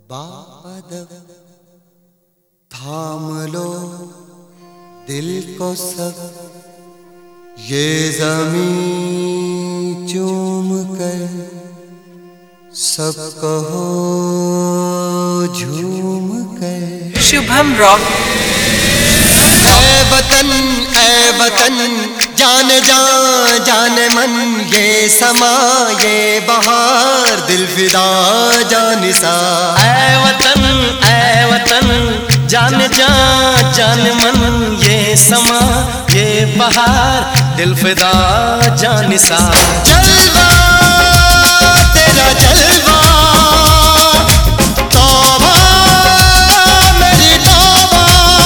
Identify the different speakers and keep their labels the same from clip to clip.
Speaker 1: बादल थाम लो दिल को सब, ये ज़मीं चूम कर सब कहो झूम कर।
Speaker 2: शुभम रॉक।
Speaker 1: ऐ वतन जान जान जान मन, ये समा ये बहार दिल फिदा जानिसा।
Speaker 3: ऐ वतन जान जान जान मन, ये समा ये बहार दिल फिदा जानिसा।
Speaker 1: जलवा तेरा जलवा, तौबा मेरी तौबा,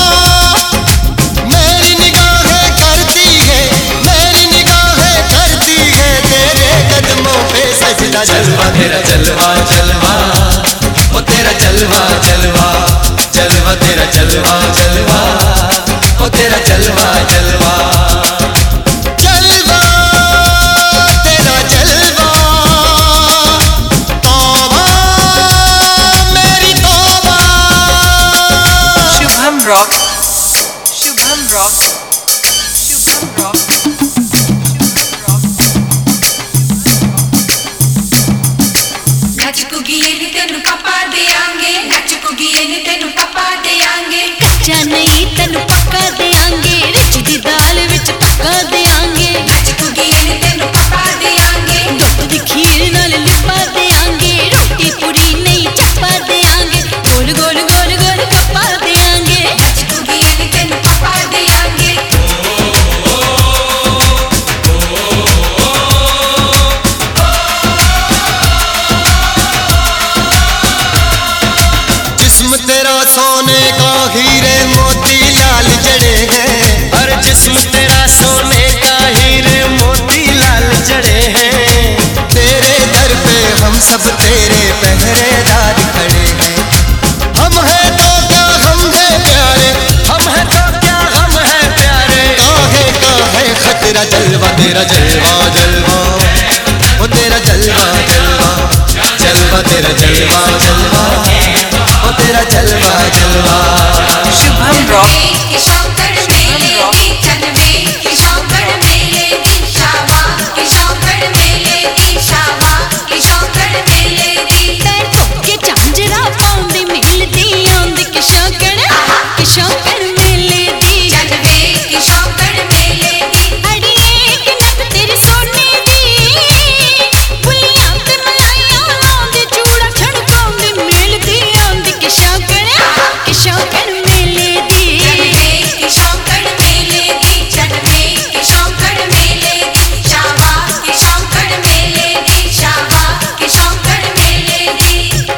Speaker 1: मेरी निगाहें करती है, मेरी निगाहें करती है तेरे कदमों पे सजदा।
Speaker 3: जलवा तेरा जलवा जलवा, ओ तेरा जलवा जलवा, जलवा तेरा जलवा जलवा, ओ तेरा जलवा जलवा।
Speaker 1: जलवा तेरा जलवा, तौबा मेरी तौबा।
Speaker 2: Shubham rock. Shubham rock. Shubham rock.
Speaker 4: नच कुगिए नी तेनू पापा देंगे, नच कुगिए नी तेनू पापा देंगे।
Speaker 5: कच्चा नहीं तेनू पक्का देंगे, रिच दी दाल विच पक्का देंगे।
Speaker 4: नच कुगिए नी तेनू पापा देंगे,
Speaker 5: दुध दी खीर नाल लिपा देंगे। रोटी पूरी नहीं चप्पा देंगे, गोल गोल गोल गोल गप्पा देंगे।
Speaker 4: नच कुगिए नी तेनू पापा देंगे।
Speaker 1: जिस्म तेरा सोने का हीरे मोती लाल जड़े हैं,
Speaker 3: हर जिस्म तेरा सोने का हीरे मोती लाल जड़े हैं।
Speaker 1: तेरे दर पे हम सब तेरे पहरेदार खड़े हैं। हम हैं तो क्या हम हैं प्यारे,
Speaker 3: हम हैं तो क्या हम हैं प्यारे।
Speaker 1: काहे का है खतरा। जलवा तेरा जलवा जलवा, ओ तेरा जलवा जलवा, जलवा तेरा जलवा जलवा, ओ तेरा जलवा जलवा।
Speaker 2: शुभम रॉक।
Speaker 4: के शौकड़ मेले की चलवे, के शौकड़ मेले की शावा, के शौकड़ मेले की शावा, के शौकड़ मेले की।
Speaker 5: पैर ठोके झांझरा पाउंदी मिलदी आंदी कि शौकड़ मेले दी।
Speaker 4: चलवे के शौकड़ मेले की।
Speaker 5: अड़िए कि नक तेरी सोने दी, बुलियां ते मलाइयां लाउंदी, चूड़ा छड़काउंदी मिलदी आंदी कि शौकड़ मेले दी।
Speaker 4: चलवे के शौकड़ मेले की, चलवे के शौकड़ मेले की शावा, के शौकड़ मेले की शावा, के शौकड़ मेले की।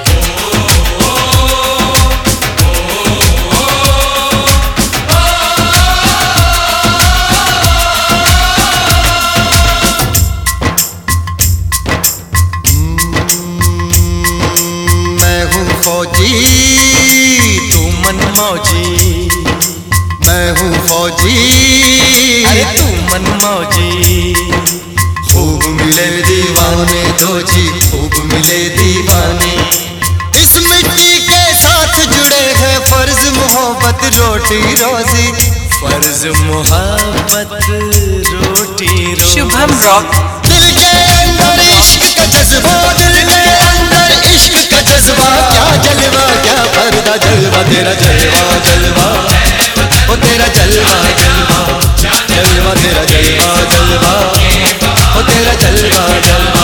Speaker 1: मैं हूँ फौजी,
Speaker 3: तू मन मौजी,
Speaker 1: मैं हूँ फौजी,
Speaker 3: अरे तू मन मौजी।
Speaker 1: खूब मिले दीवाने दो जी, खूब मिले दीवाने। इस मिट्टी के साथ जुड़े हैं फर्ज मोहब्बत रोटी रोजी।
Speaker 3: फर्ज मोहब्बत रोटी रोटी।
Speaker 2: शुभम रॉक।
Speaker 1: दिल के अंदर इश्क का जज्बा, दिल के अंदर इश्क का जज्बा। क्या जलवा क्या पर्दा। जलवा तेरा जलवा जलवा, ओ तेरा जलवा जलवा, जलवा तेरा जलवा जलवा, ओ तेरा जलवा जलवा।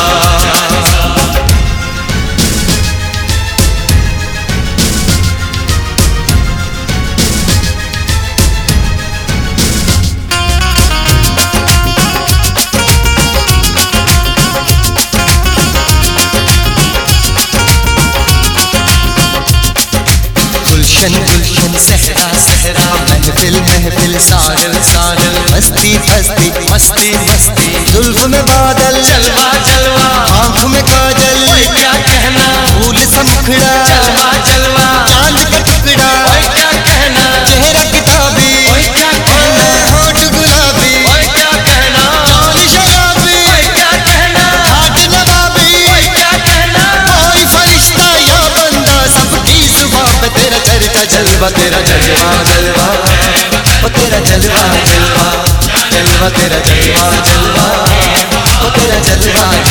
Speaker 1: गुलशन गुलशन सहरा सहरा, महफिल महफिल साहिल साहिल, मस्ती मस्ती
Speaker 3: मस्ती मस्ती।
Speaker 1: जुल्फ में बादल,
Speaker 3: जलवा जलवा,
Speaker 1: आँख में काजल,
Speaker 3: ओए क्या कहना।
Speaker 1: फूल सा मुखड़ा,
Speaker 3: जलवा जलवा,
Speaker 1: चांद का टुकड़ा,
Speaker 3: ओए क्या कहना।
Speaker 1: चेहरा किताबी,
Speaker 3: ओए क्या कहना।
Speaker 1: होठ गुलाबी,
Speaker 3: ओए क्या कहना।
Speaker 1: चाल शराबी,
Speaker 3: ओए क्या कहना।
Speaker 1: हाथ नवाबी,
Speaker 3: ओए क्या कहना।
Speaker 1: कोई फरिश्ता या बंदा सबकी जलवा तेरा जलवा जलवा ओ तेरा जलवा जलवा जलवा तेरा जलवा जलवा ओ तेरा जलवा